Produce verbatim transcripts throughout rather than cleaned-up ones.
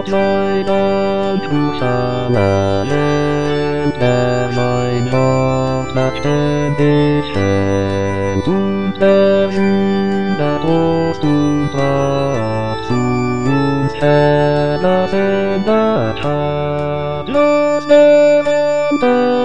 join unto Summerland, der mein Gott nach ständig und der Hühner Trost und Rat zu uns herlassen hat. Lass der Anden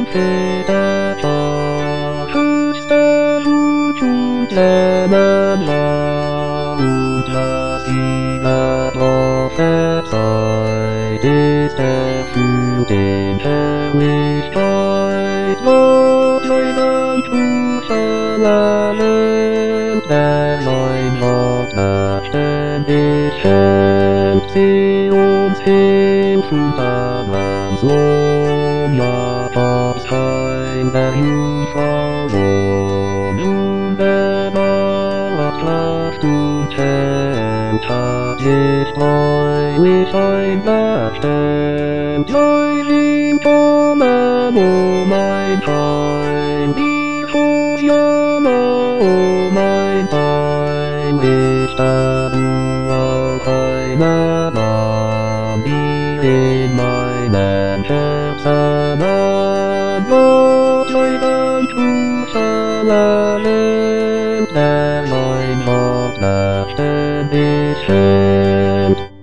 Väter höchste Hut und Lämmen lang und lass ihrer Prophezeit ist er für den Herrlichkeit. Lob join unto Summerland, der mein Gott nach ständig hält. Sie uns Hilf und Abrahams Lohn, Jakobs Heim, der Jungfrau Wohn. Nun der macht Kraft und Tat ist treulich ein bestimmt. Join ihn kommen, o mein Freund, ich muss jammer, o mein Freund, ist da du auch einer Mann, die in meinem Herzen an. Gott join unto Summerland, der mein Gott nach ständig hält.